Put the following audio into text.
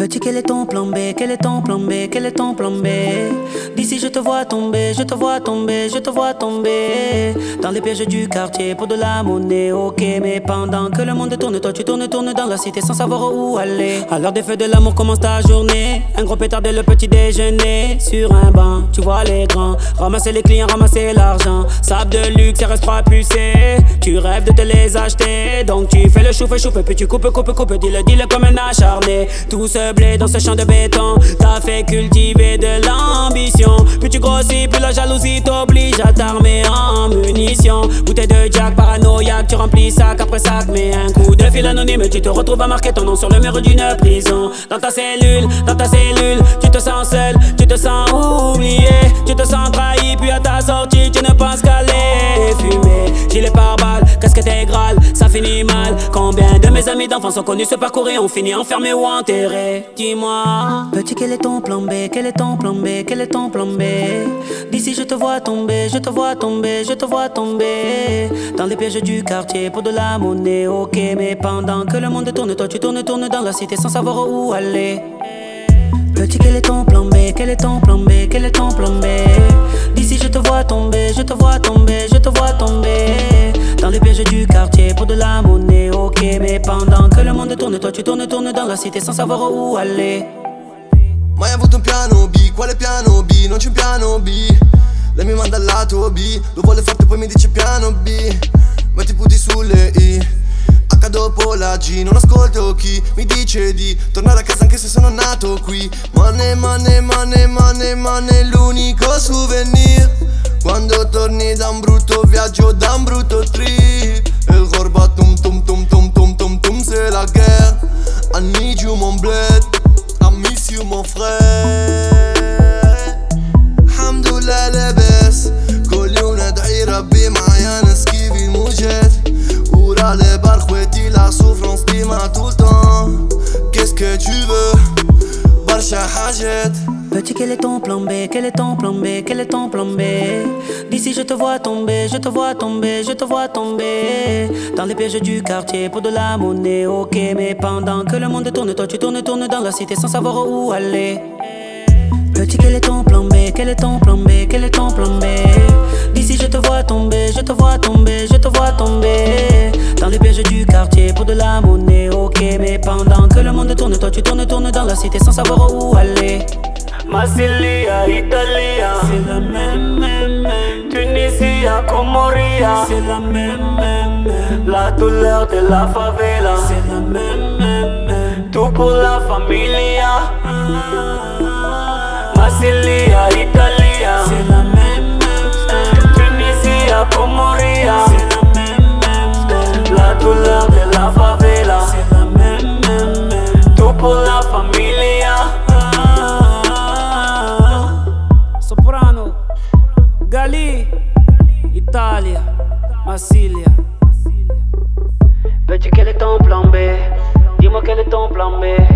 Petit, quel est ton plan B? Quel est ton plan B? Quel est ton plan B? D'ici je te vois tomber, je te vois tomber, je te vois tomber dans les pièges du quartier pour de la monnaie. Ok, mais pendant que le monde tourne, toi tu tournes dans la cité sans savoir où aller. À l'heure des feux de l'amour commence ta journée. Un gros pétard dès le petit déjeuner. Sur un banc, tu vois les grands ramasser les clients, ramasser l'argent. Sable de luxe, ça reste pas pucé. Tu rêves de te les acheter, donc tu fais le chouffe, puis tu coupes, dis-le comme un acharné. Tout ce blé dans ce champ de béton t'a fait cultiver de l'ambition. Puis tu grossis, puis la jalousie t'oblige à t'armer en munitions. Bouteille de Jack, paranoïaque, tu remplis sac après sac. Mais un coup de fil anonyme, tu te retrouves à marquer ton nom sur le mur d'une prison. Dans ta cellule, tu te sens seul, tu te sens oublié, tu te sens trahi, puis à ta sortie, tu ne penses qu'à les fumer. Gilet pare-balles, casquette intégrale, ça finit mal. Combien de mes amis d'enfance ont connu ce parcours et ont fini enfermés ou enterrés? Dis-moi, petit, quel est ton plan B? Quel est ton plan B? Quel est ton plan B? D'ici je te vois tomber, je te vois tomber, je te vois tomber dans les pièges du quartier pour de la monnaie. Ok, mais pendant que le monde tourne, toi tu tournes dans la cité sans savoir où aller. Petit, quel est ton plan B? Quel est ton plan B? Quel est ton plan B? D'ici je te vois tomber, je te vois tomber, je te vois tomber dans les pièges du quartier pour de la monnaie. Ok, mais pendant que le monde tourne, toi tu tournes dans la cité sans savoir où aller. Mai avuto un piano B? Quale piano B? Non c'è un piano B. Lei mi manda al lato B, lo vuole forte poi mi dice piano B. Ma ti puti sulle I, H dopo la G. Non ascolto chi mi dice di tornare a casa anche se sono nato qui. Money, l'unico souvenir quando torni da un brutto viaggio, da un brutto trip. E il corba tum c'est la guerre. I need you mon bled, I miss you mon frère. Alhamdulillah لاباس كل يوم ندعي ربي معايا نسكيف الموجات. ورا les bars خواتي la souffrance ديما tout le temps. Qu'est-ce que tu veux برشا حاجات. Petit, quel est ton plan B? Quel est ton plan B? Quel est ton plan B? D'ici je te vois tomber, je te vois tomber, je te vois tomber dans les pièges du quartier pour de la monnaie. Ok, mais pendant que le monde tourne, toi tu tournes dans la cité sans savoir où aller. Petit, quel est ton plan B? Quel est ton plan B? Quel est ton plan B? D'ici je te vois tomber, je te vois tomber, je te vois tomber dans les pièges du quartier pour de la monnaie. Ok, mais pendant que le monde tourne, toi tu tournes dans la cité sans savoir où aller. Marsilia, Italia, c'est la même. Tunisia, Comoria, C'est la même. la douleur de la favela, C'est la même. tout pour la familia. Marsilia, Italia, C'est la même. Tunisia, Comoria, C'est la même. la douleur de la favela, C'est la même. tout pour la familia. Soprano, Gali, Italia, Marsilia. Petit, quel est ton plan B? Dis-moi quel est ton plan B?